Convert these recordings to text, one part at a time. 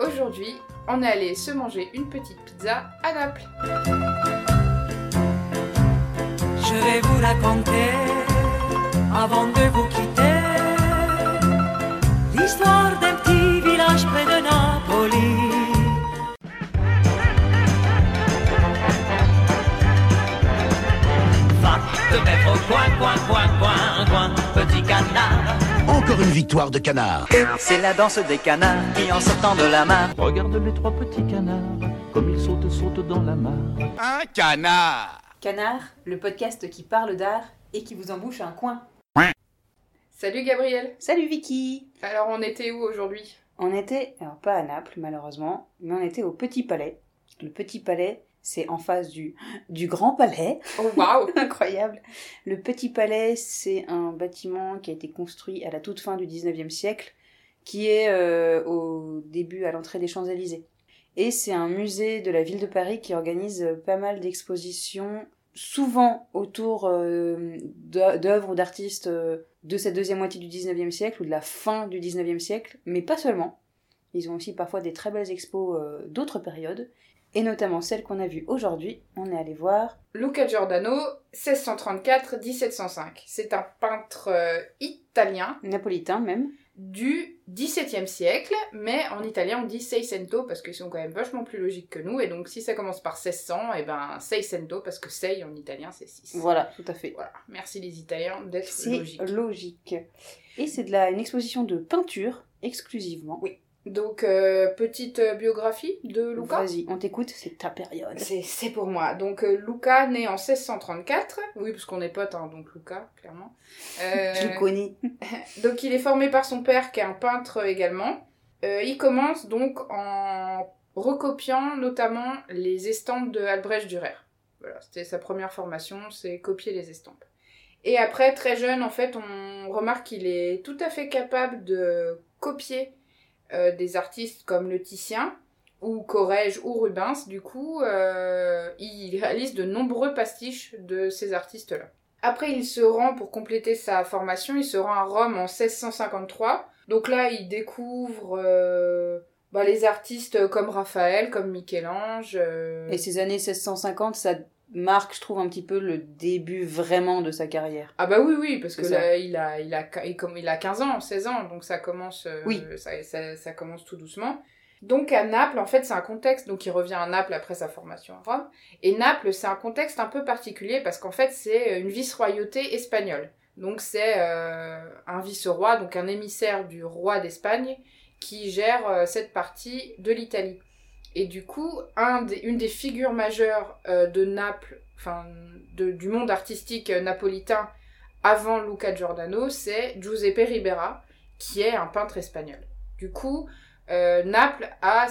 Aujourd'hui, on est allé se manger une petite pizza à Naples. Je vais vous raconter, avant de vous quitter, l'histoire d'un petit village près de Napoli. Va te mettre au coin, petit canard. Encore une victoire de canard. C'est la danse des canards qui en sortant de la mare. Regarde les trois petits canards, comme ils sautent dans la mare. Un canard. Canard, le podcast qui parle d'art et qui vous embouche un coin. Salut Gabriel. Salut Vicky. Alors on était où aujourd'hui ? On était, alors pas à Naples malheureusement, mais on était au Petit Palais. Le Petit Palais, c'est en face du Grand Palais. Oh waouh. Incroyable. Le Petit Palais, c'est un bâtiment qui a été construit à la toute fin du 19e siècle, qui est au début à l'entrée des Champs-Élysées. Et c'est un musée de la ville de Paris qui organise pas mal d'expositions, souvent autour d'œuvres ou d'artistes de cette deuxième moitié du 19e siècle ou de la fin du 19e siècle, mais pas seulement. Ils ont aussi parfois des très belles expos d'autres périodes, et notamment celle qu'on a vue aujourd'hui. On est allé voir Luca Giordano, 1634-1705. C'est un peintre italien. Napolitain même. Du XVIIe siècle, mais en italien on dit Seicento parce qu'ils sont quand même vachement plus logiques que nous, et donc si ça commence par 1600, et ben Seicento parce que sei en italien c'est 6. Voilà, tout à fait. Voilà, merci les Italiens d'être logiques. C'est logique. Et c'est une exposition de peinture exclusivement. Oui. Donc, petite biographie de Luca. Vas-y, on t'écoute, c'est ta période. C'est pour moi. Donc, Luca, né en 1634. Oui, parce qu'on est potes, hein, donc Luca, clairement. Je le connais. Donc, il est formé par son père, qui est un peintre également. Il commence donc en recopiant notamment les estampes de Albrecht Dürer. Voilà, c'était sa première formation, c'est copier les estampes. Et après, très jeune, en fait, on remarque qu'il est tout à fait capable de copier des artistes comme le Titien, ou Corrège, ou Rubens. Du coup, il réalise de nombreux pastiches de ces artistes-là. Après, il se rend, pour compléter sa formation, il se rend à Rome en 1653. Donc là, il découvre les artistes comme Raphaël, comme Michel-Ange. Et ces années 1650, ça marque, je trouve, un petit peu le début vraiment de sa carrière. Ah bah oui, parce que là, il a 15 ans, 16 ans, donc ça commence, ça commence tout doucement. Donc à Naples, en fait, c'est un contexte, donc il revient à Naples après sa formation à Rome, et Naples, c'est un contexte un peu particulier, parce qu'en fait, c'est une vice-royauté espagnole. Donc c'est un vice-roi, donc un émissaire du roi d'Espagne, qui gère cette partie de l'Italie. Et du coup, une des figures majeures de Naples, enfin du monde artistique napolitain avant Luca Giordano, c'est Giuseppe Ribera, qui est un peintre espagnol. Du coup, Naples a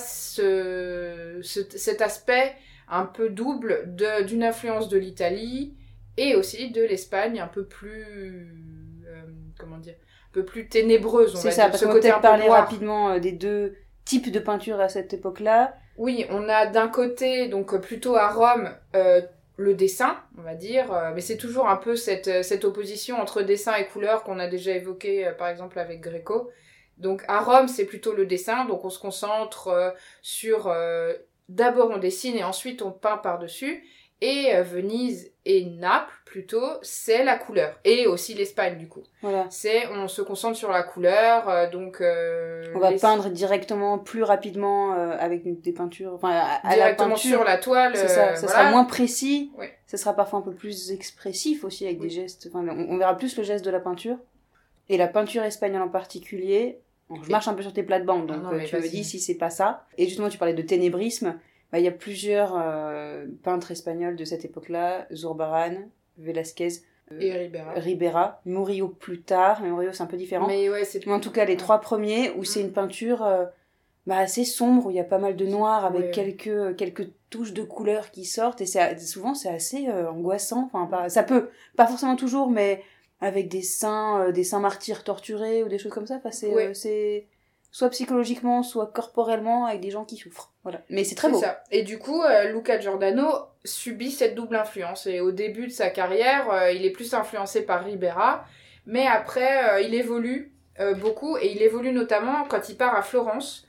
cet aspect un peu double d'une influence de l'Italie et aussi de l'Espagne un peu plus... un peu plus ténébreuse, on va dire. C'est ça, parce qu'on va peut-être parler rapidement des deux types de peinture à cette époque-là. Oui, on a d'un côté, donc plutôt à Rome, le dessin, on va dire, mais c'est toujours un peu cette opposition entre dessin et couleur qu'on a déjà évoqué, par exemple, avec Gréco. Donc à Rome, c'est plutôt le dessin, donc on se concentre sur... d'abord on dessine et ensuite on peint par-dessus. Et Venise et Naples, plutôt, c'est la couleur. Et aussi l'Espagne, du coup. Voilà. On se concentre sur la couleur, donc... on va peindre directement, plus rapidement, avec des peintures... Enfin, directement la peinture, sur la toile. C'est ça, ça sera moins précis. Oui. Ça sera parfois un peu plus expressif aussi, avec des gestes... Enfin, on verra plus le geste de la peinture. Et la peinture espagnole en particulier... Bon, je marche un peu sur tes plates-bandes, donc tu me dis si c'est pas ça. Et justement, tu parlais de ténébrisme. Il y a plusieurs peintres espagnols de cette époque-là, Zurbarán, Velázquez, et Ribera, Murillo plus tard, mais Murillo c'est un peu différent. Mais en tout cas, les trois premiers, où c'est une peinture assez sombre, où il y a pas mal de noir, avec quelques touches de couleur qui sortent, et souvent c'est assez angoissant. Enfin, ça peut, pas forcément toujours, mais avec des saints martyrs torturés, ou des choses comme ça. Enfin, c'est soit psychologiquement, soit corporellement, avec des gens qui souffrent. Voilà. Mais c'est très beau. Ça. Et du coup, Luca Giordano subit cette double influence. Et au début de sa carrière, il est plus influencé par Ribera, mais après, il évolue beaucoup, et il évolue notamment quand il part à Florence,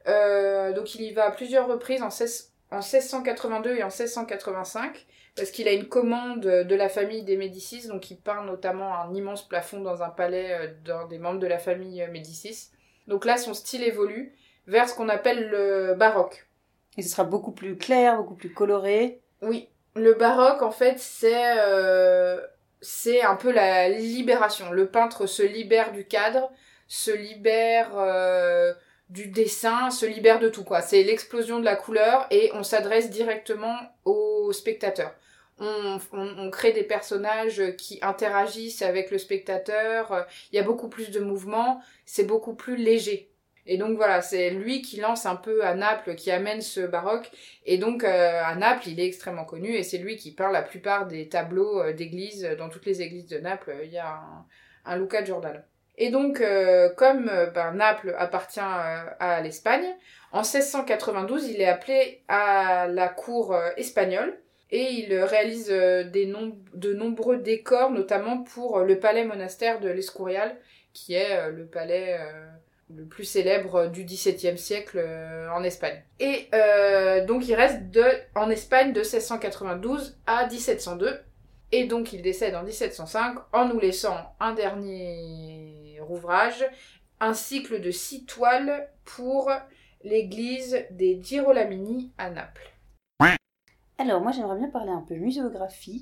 Donc il y va à plusieurs reprises en 1682 et en 1685, parce qu'il a une commande de la famille des Médicis, donc il peint notamment un immense plafond dans un palais d'un des membres de la famille Médicis. Donc là, son style évolue vers ce qu'on appelle le baroque. Et ce sera beaucoup plus clair, beaucoup plus coloré. Oui, le baroque, en fait, c'est un peu la libération. Le peintre se libère du cadre, se libère du dessin, se libère de tout, quoi. C'est l'explosion de la couleur et on s'adresse directement au spectateur. On crée des personnages qui interagissent avec le spectateur, il y a beaucoup plus de mouvements, c'est beaucoup plus léger. Et donc voilà, c'est lui qui lance un peu à Naples, qui amène ce baroque. Et donc à Naples, il est extrêmement connu et c'est lui qui peint la plupart des tableaux d'églises. Dans toutes les églises de Naples, il y a un Luca Giordano. Et donc, comme Naples appartient à l'Espagne, en 1692, il est appelé à la cour espagnole et il réalise de nombreux décors, notamment pour le palais monastère de l'Escurial, qui est le palais le plus célèbre du XVIIe siècle en Espagne. Et donc il reste en Espagne de 1692 à 1702, et donc il décède en 1705 en nous laissant un dernier ouvrage, un cycle de 6 toiles pour l'église des Girolamini à Naples. Alors moi j'aimerais bien parler un peu muséographie.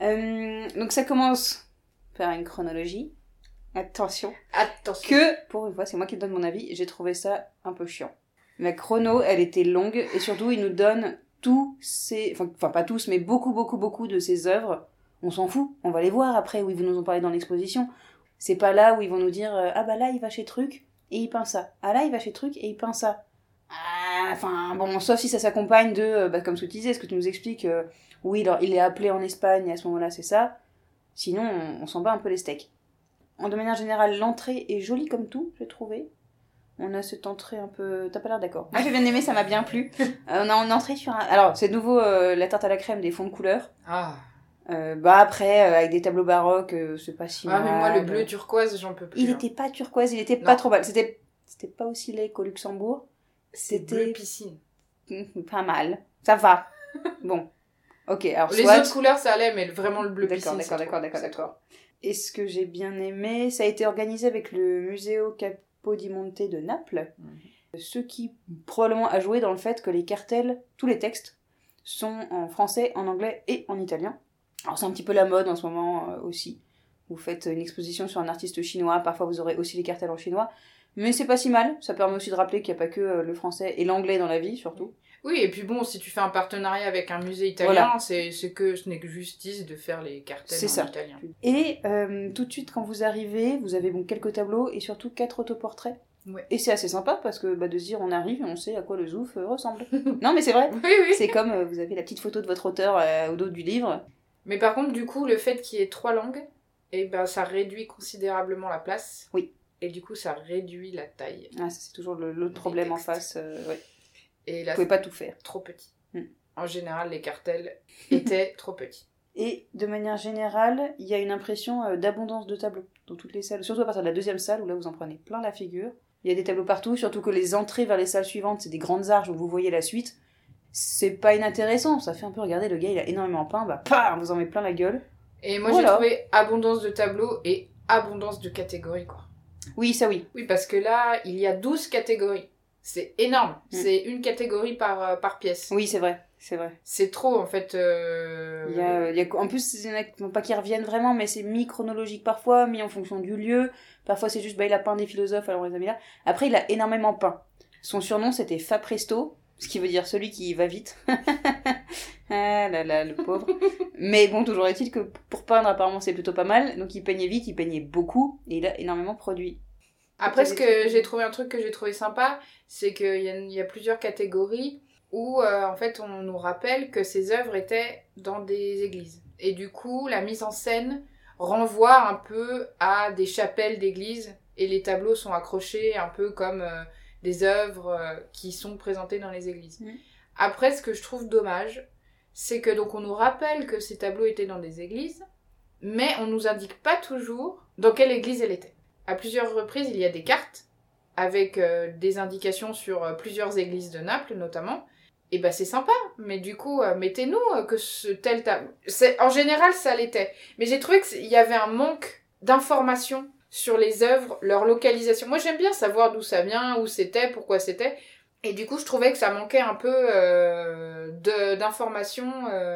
Donc ça commence par une chronologie. Attention. Que, pour une fois, c'est moi qui donne mon avis, j'ai trouvé ça un peu chiant. La chrono, elle était longue, et surtout, il nous donne tous ces... Enfin, pas tous, mais beaucoup de ces œuvres. On s'en fout, on va les voir après, où ils vont nous en parler dans l'exposition. C'est pas là où ils vont nous dire, ah bah là, il va chez Truc, et il peint ça. Ah là, il va chez Truc, et il peint ça. Enfin, bon, sauf si ça s'accompagne de, comme ce que tu disais, ce que tu nous expliques, oui, alors, il est appelé en Espagne, et à ce moment-là, c'est ça. Sinon, on s'en bat un peu les steaks. De manière générale, l'entrée est jolie comme tout, j'ai trouvé. On a cette entrée un peu... T'as pas l'air d'accord. Moi, j'ai bien aimé, ça m'a bien plu. On a une entrée sur un... Alors, c'est de nouveau la tarte à la crème des fonds de couleur. Ah. Après, avec des tableaux baroques, c'est pas si mal. Ah, mais moi, le bleu turquoise, j'en peux plus. Il était pas turquoise, il était pas trop mal. C'était pas aussi laid qu'au Luxembourg. C'était bleu piscine. Pas mal. Ça va. Bon. Ok, alors les autres couleurs, ça allait, mais vraiment le bleu piscine, D'accord. Et ce que j'ai bien aimé, ça a été organisé avec le Museo Capodimonte de Naples, ce qui probablement a joué dans le fait que les cartels, tous les textes, sont en français, en anglais et en italien. Alors c'est un petit peu la mode en ce moment aussi. Vous faites une exposition sur un artiste chinois, parfois vous aurez aussi les cartels en chinois, mais c'est pas si mal, ça permet aussi de rappeler qu'il n'y a pas que le français et l'anglais dans la vie, surtout. Oui, et puis bon, si tu fais un partenariat avec un musée italien, voilà. Ce n'est que justice de faire les cartels italien. Et tout de suite, quand vous arrivez, vous avez quelques tableaux et surtout 4 autoportraits. Ouais. Et c'est assez sympa parce que de se dire on arrive et on sait à quoi le zouf ressemble. Non mais c'est vrai, oui. C'est comme vous avez la petite photo de votre auteur au dos du livre. Mais par contre, du coup, le fait qu'il y ait 3 langues, ça réduit considérablement la place. Oui. Et du coup, ça réduit la taille. Ah, ça c'est toujours l'autre problème en face. Ouais. Et là, vous pouvez pas tout faire. Trop petit. En général, les cartels étaient trop petits. Et de manière générale, il y a une impression d'abondance de tableaux dans toutes les salles. Surtout à partir de la 2e salle, où là vous en prenez plein la figure. Il y a des tableaux partout, surtout que les entrées vers les salles suivantes, c'est des grandes arches où vous voyez la suite. C'est pas inintéressant, ça fait un peu regarder, le gars il a énormément peint, on vous en met plein la gueule. Et moi j'ai trouvé abondance de tableaux et abondance de catégories, quoi. Oui, ça oui. Oui, parce que là, il y a 12 catégories. C'est énorme. C'est une catégorie par pièce. Oui, c'est vrai. C'est trop, en fait. En plus, il y en a pas qui reviennent vraiment, mais c'est mis chronologique parfois, mis en fonction du lieu. Parfois, c'est juste, il a peint des philosophes, alors on les a mis là. Après, il a énormément peint. Son surnom, c'était Fa Presto, ce qui veut dire celui qui va vite. Ah là là, le pauvre. Mais bon, toujours est-il que pour peindre, apparemment, c'est plutôt pas mal. Donc, il peignait vite, il peignait beaucoup, et il a énormément produit. Après, j'ai trouvé un truc que j'ai trouvé sympa, c'est qu'il y a plusieurs catégories où, en fait, on nous rappelle que ces œuvres étaient dans des églises. Et du coup, la mise en scène renvoie un peu à des chapelles d'églises, et les tableaux sont accrochés un peu comme des œuvres qui sont présentées dans les églises. Après, ce que je trouve dommage, c'est que donc on nous rappelle que ces tableaux étaient dans des églises, mais on nous indique pas toujours dans quelle église elle était. À plusieurs reprises, il y a des cartes avec des indications sur plusieurs églises de Naples notamment, et bah c'est sympa, mais du coup, mettez-nous que ce tel tableau... En général, ça l'était. Mais j'ai trouvé qu'il y avait un manque d'informations sur les œuvres, leur localisation. Moi, j'aime bien savoir d'où ça vient, où c'était, pourquoi c'était. Et du coup, je trouvais que ça manquait un peu d'informations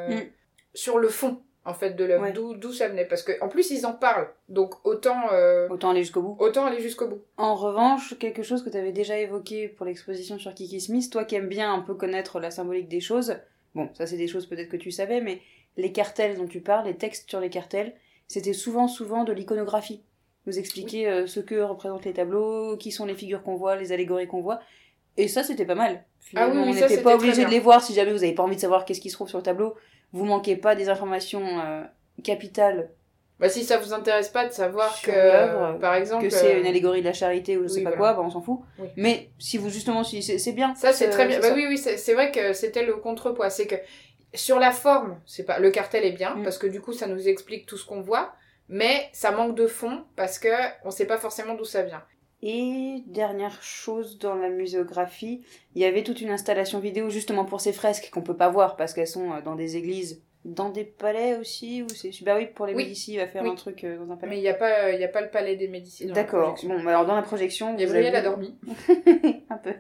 sur le fond, en fait, de l'œuvre, d'où ça venait. Parce qu'en plus, ils en parlent. Donc, autant aller jusqu'au bout. Autant aller jusqu'au bout. En revanche, quelque chose que tu avais déjà évoqué pour l'exposition sur Kiki Smith, toi qui aimes bien un peu connaître la symbolique des choses, bon, ça c'est des choses peut-être que tu savais, mais les cartels dont tu parles, les textes sur les cartels, c'était souvent de l'iconographie. Vous expliquer ce que représentent les tableaux, qui sont les figures qu'on voit, les allégories qu'on voit. Et ça, c'était pas mal. Finalement, on n'était pas obligé de les voir si jamais vous avez pas envie de savoir qu'est-ce qui se trouve sur le tableau. Vous manquez pas des informations capitales. Bah, si ça vous intéresse pas de savoir que, par exemple... que c'est une allégorie de la charité ou je sais pas quoi, bah on s'en fout. Oui. Mais si vous, justement, c'est bien. Ça, c'est très bien. Bah oui, c'est vrai que c'était le contrepoids. C'est que, sur la forme, le cartel est bien, parce que du coup, ça nous explique tout ce qu'on voit, mais ça manque de fond, parce que on sait pas forcément d'où ça vient. Et dernière chose dans la muséographie, il y avait toute une installation vidéo justement pour ces fresques qu'on peut pas voir parce qu'elles sont dans des églises, dans des palais aussi, où c'est... Bah oui, pour les Médicis, il va faire un truc dans un palais. Mais il y a pas le palais des Médicis dans D'accord. La projection. Bon, alors dans la projection... Gabriel a dormi. Un peu.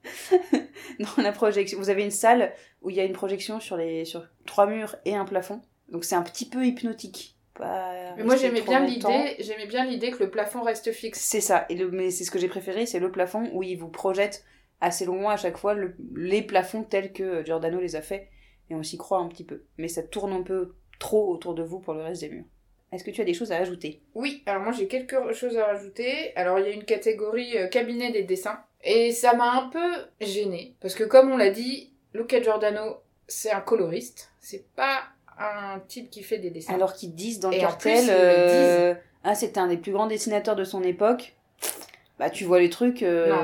Dans la projection, vous avez une salle où il y a une projection sur 3 murs et un plafond. Donc c'est un petit peu hypnotique. Mais moi j'aimais bien l'idée que le plafond reste fixe. C'est ça, mais c'est ce que j'ai préféré, c'est le plafond où il vous projette assez loin à chaque fois les plafonds tels que Giordano les a fait, et on s'y croit un petit peu. Mais ça tourne un peu trop autour de vous pour le reste des murs. Est-ce que tu as des choses à ajouter ? Oui, alors moi j'ai quelques choses à rajouter. Alors il y a une catégorie cabinet des dessins, et ça m'a un peu gênée, parce que comme on l'a dit, Luca Giordano c'est un coloriste, c'est pas un type qui fait des dessins. Alors qu'ils disent dans le cartel, c'était un des plus grands dessinateurs de son époque. Bah tu vois les trucs,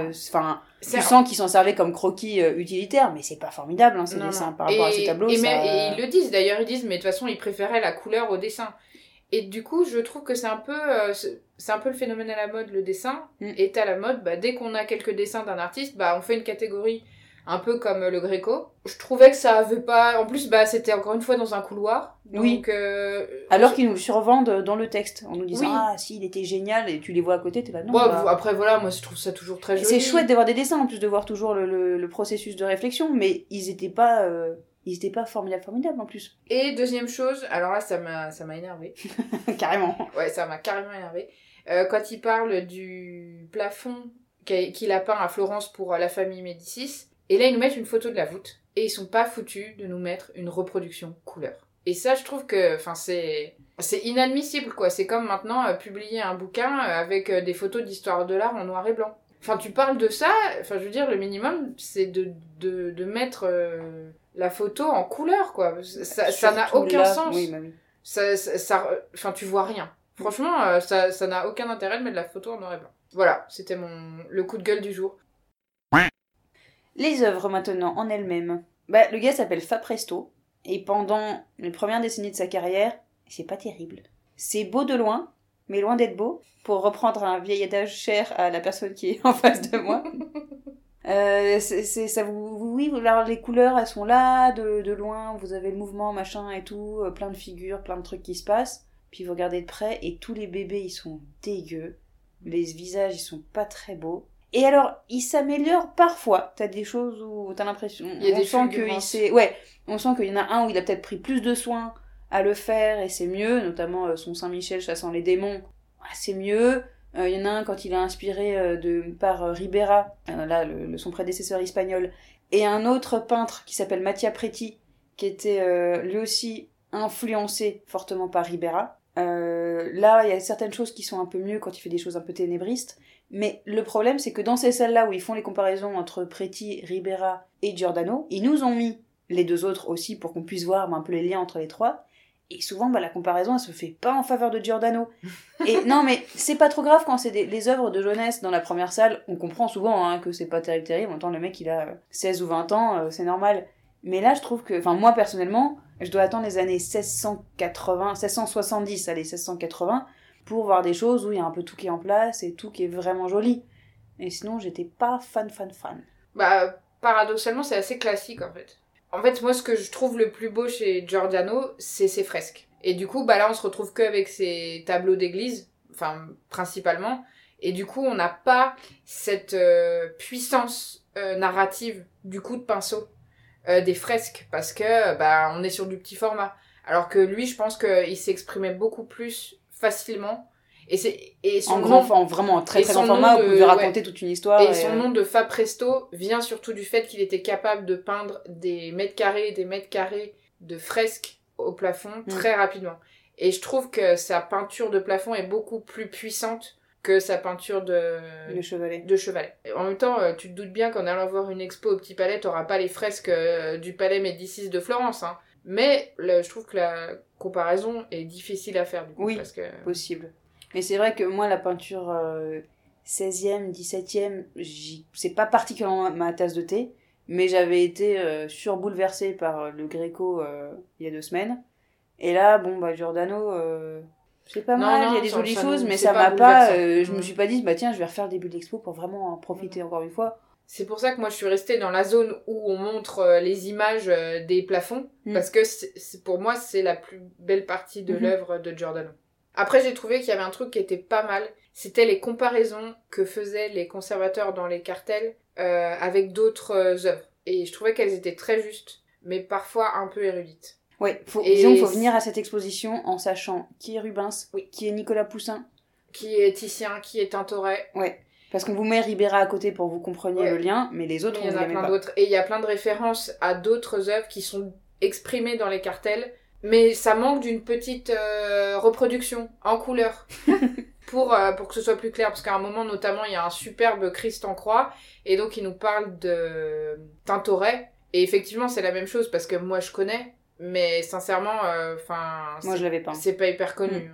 tu sens qu'ils s'en servaient comme croquis utilitaires, mais c'est pas formidable ces dessins par rapport à ces tableaux. Et ils le disent d'ailleurs, mais de toute façon ils préféraient la couleur au dessin. Et du coup je trouve que c'est un peu le phénomène à la mode, le dessin est à la mode. Dès qu'on a quelques dessins d'un artiste, on fait une catégorie un peu comme le Gréco. Je trouvais que ça avait pas... En plus, c'était encore une fois dans un couloir. Donc, alors qu'ils nous le survendent dans le texte, en nous disant « Ah, si, il était génial », et tu les vois à côté, t'es là « Non, Après, voilà, moi, je trouve ça toujours très joli. C'est chouette d'avoir des dessins, en plus de voir toujours le processus de réflexion, mais ils étaient pas formidables, en plus. Et deuxième chose, alors là, ça m'a énervé. Carrément. Ouais, ça m'a carrément énervé. Quand il parle du plafond qu'il a peint à Florence pour la famille Médicis, et là, ils nous mettent une photo de la voûte. Et ils sont pas foutus de nous mettre une reproduction couleur. Et ça, je trouve que, c'est inadmissible, quoi. C'est comme maintenant publier un bouquin avec des photos d'histoire de l'art en noir et blanc. Enfin, tu parles de ça, je veux dire, le minimum, c'est de mettre la photo en couleur, quoi. Ça n'a aucun sens. Oui, oui. Tu vois rien. Franchement, ça n'a aucun intérêt de mettre la photo en noir et blanc. Voilà, c'était le coup de gueule du jour. Les œuvres maintenant en elles-mêmes. Le gars s'appelle Fapresto, et pendant les premières décennies de sa carrière, c'est pas terrible. C'est beau de loin, mais loin d'être beau, pour reprendre un vieil adage cher à la personne qui est en face de moi. Alors les couleurs elles sont là, de loin, vous avez le mouvement, machin et tout, plein de figures, plein de trucs qui se passent, puis vous regardez de près et tous les bébés ils sont dégueux, les visages ils sont pas très beaux. Et alors, il s'améliore parfois. T'as des choses où t'as l'impression... On sent qu'il y en a un où il a peut-être pris plus de soin à le faire et c'est mieux, notamment son Saint-Michel chassant les démons, c'est mieux. Il y en a un quand il est inspiré par Ribera, son prédécesseur espagnol, et un autre peintre qui s'appelle Mattia Preti, qui était lui aussi influencé fortement par Ribera. Là, il y a certaines choses qui sont un peu mieux quand il fait des choses un peu ténébristes. Mais le problème, c'est que dans ces salles-là où ils font les comparaisons entre Preti, Ribera et Giordano, ils nous ont mis les deux autres aussi pour qu'on puisse voir un peu les liens entre les trois. Et souvent, la comparaison, elle se fait pas en faveur de Giordano. Et non, mais c'est pas trop grave quand c'est les œuvres de jeunesse dans la première salle. On comprend souvent que c'est pas terrible. En même temps, le mec, il a 16 ou 20 ans, c'est normal. Mais là, je trouve que... Enfin, moi, personnellement, je dois attendre les années 1670, 1680, pour voir des choses où il y a un peu tout qui est en place et tout qui est vraiment joli. Et sinon, j'étais pas fan. Bah, paradoxalement, c'est assez classique, en fait. En fait, moi, ce que je trouve le plus beau chez Giordano, c'est ses fresques. Et du coup, bah là, on se retrouve qu'avec ses tableaux d'église, enfin, principalement. Et du coup, on n'a pas cette puissance narrative du coup de pinceau des fresques, parce que bah on est sur du petit format. Alors que lui, je pense qu'il s'exprimait beaucoup plus facilement. Et son nom, vraiment en très grand format, vous pouvez raconter toute une histoire. Et son nom de Fa Presto vient surtout du fait qu'il était capable de peindre des mètres carrés et des mètres carrés de fresques au plafond très rapidement. Et je trouve que sa peinture de plafond est beaucoup plus puissante que sa peinture de chevalet. Et en même temps, tu te doutes bien qu'en allant voir une expo au Petit Palais, t'auras pas les fresques du Palais Médicis de Florence. Hein. Mais je trouve que la comparaison est difficile à faire du coup. Oui, parce que... possible. Mais c'est vrai que moi, la peinture 16e, 17e, c'est pas particulièrement ma tasse de thé, mais j'avais été surbouleversée par le Gréco il y a 2 semaines. Et là, bon, bah, Giordano, c'est pas mal, il y a des jolies choses, mais ça m'a pas... je me suis pas dit, bah tiens, je vais refaire le début de l'expo pour vraiment en profiter encore une fois. C'est pour ça que moi, je suis restée dans la zone où on montre les images des plafonds, parce que pour moi, c'est la plus belle partie de l'œuvre de Giordano. Après, j'ai trouvé qu'il y avait un truc qui était pas mal, c'était les comparaisons que faisaient les conservateurs dans les cartels avec d'autres œuvres. Et je trouvais qu'elles étaient très justes, mais parfois un peu érudites. Ouais, disons qu'il faut venir à cette exposition en sachant qui est Rubens, qui est Nicolas Poussin, qui est Titien, qui est Tintoret. Ouais, parce qu'on vous met Ribera à côté pour que vous compreniez le lien, mais les autres, on vous les met pas. Et il y a plein de références à d'autres œuvres qui sont exprimées dans les cartels, mais ça manque d'une petite reproduction en couleur pour que ce soit plus clair, parce qu'à un moment notamment il y a un superbe Christ en croix, et donc il nous parle de Tintoret, et effectivement c'est la même chose parce que moi je connais, mais sincèrement moi je l'avais pas. C'est pas hyper connu.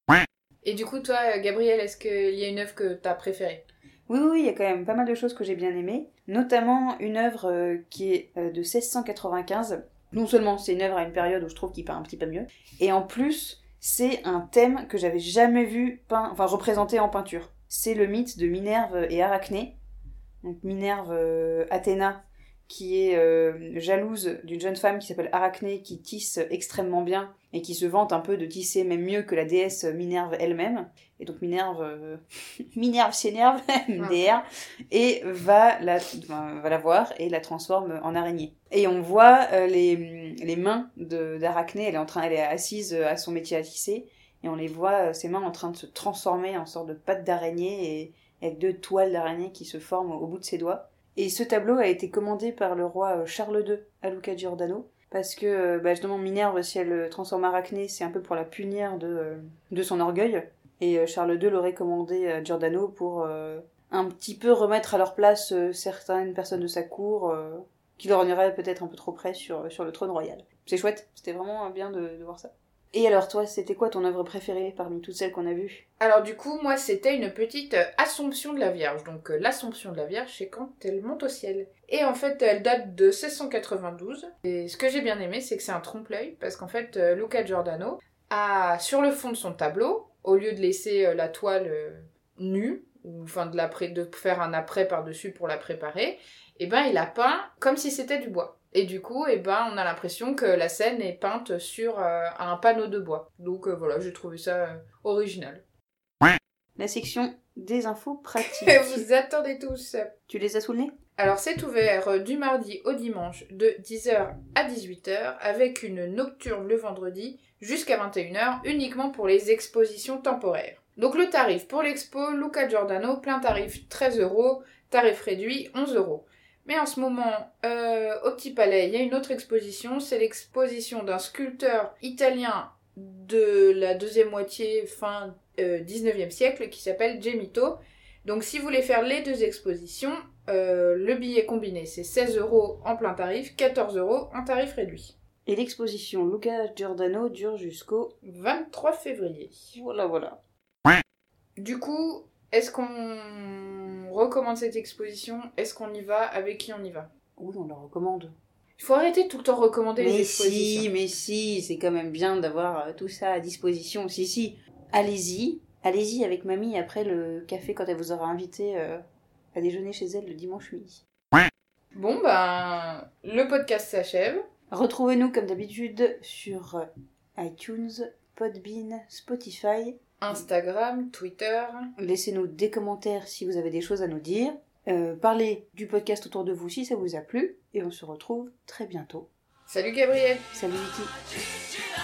Et du coup toi Gabrielle, est-ce qu'il y a une œuvre que t'as préférée? Oui, il y a quand même pas mal de choses que j'ai bien aimées, notamment une œuvre qui est de 1695. Non seulement c'est une œuvre à une période où je trouve qu'il peint un petit peu mieux, et en plus c'est un thème que j'avais jamais vu représenté en peinture. C'est le mythe de Minerve et Arachné. Donc Minerve, Athéna, qui est jalouse d'une jeune femme qui s'appelle Arachné, qui tisse extrêmement bien et qui se vante un peu de tisser même mieux que la déesse Minerve elle-même. Et donc Minerve s'énerve, MDR, et va la voir et la transforme en araignée. Et on voit les mains d'Arachné, elle est assise à son métier à tisser, et on les voit, ses mains en train de se transformer en sorte de pattes d'araignée, et avec 2 toiles d'araignée qui se forment au bout de ses doigts. Et ce tableau a été commandé par le roi Charles II à Luca Giordano, parce que justement Minerve, si elle transforme Arachné, c'est un peu pour la punir de son orgueil. Et Charles II l'aurait commandé à Giordano pour un petit peu remettre à leur place certaines personnes de sa cour qui leur iraient peut-être un peu trop près sur le trône royal. C'est chouette, c'était vraiment bien de voir ça. Et alors toi, c'était quoi ton œuvre préférée parmi toutes celles qu'on a vues? Alors du coup, moi c'était une petite Assomption de la Vierge. Donc l'Assomption de la Vierge, c'est quand elle monte au ciel. Et en fait, elle date de 1692. Et ce que j'ai bien aimé, c'est que c'est un trompe-l'œil, parce qu'en fait, Luca Giordano a, sur le fond de son tableau, au lieu de laisser la toile nue, ou enfin de faire un après par-dessus pour la préparer, et ben il a peint comme si c'était du bois. Et du coup, on a l'impression que la scène est peinte sur un panneau de bois. Donc voilà, j'ai trouvé ça original. La section des infos pratiques. Vous attendez tous. Tu les as sous le nez? Alors c'est ouvert du mardi au dimanche de 10h à 18h avec une nocturne le vendredi jusqu'à 21h uniquement pour les expositions temporaires. Donc le tarif pour l'expo Luca Giordano, plein tarif 13€, tarif réduit 11€. Mais en ce moment, au Petit Palais, il y a une autre exposition, c'est l'exposition d'un sculpteur italien de la deuxième moitié, fin 19e siècle, qui s'appelle Gemito. Donc si vous voulez faire les 2 expositions, le billet combiné c'est 16€ en plein tarif, 14€ en tarif réduit. Et l'exposition Luca Giordano dure jusqu'au 23 février. Voilà. Du coup, est-ce qu'on recommande cette exposition? Est-ce qu'on y va? Avec qui on y va? Oui, on la recommande. Il faut arrêter de tout le temps recommander les expositions. Mais si, c'est quand même bien d'avoir tout ça à disposition. Si, allez-y avec mamie après le café quand elle vous aura invité à déjeuner chez elle le dimanche midi. Bon, ben, le podcast s'achève. Retrouvez-nous comme d'habitude sur iTunes, Podbean, Spotify. Instagram, Twitter. Laissez-nous des commentaires si vous avez des choses à nous dire. Parlez du podcast autour de vous si ça vous a plu. Et on se retrouve très bientôt. Salut Gabriel. Salut Vicky.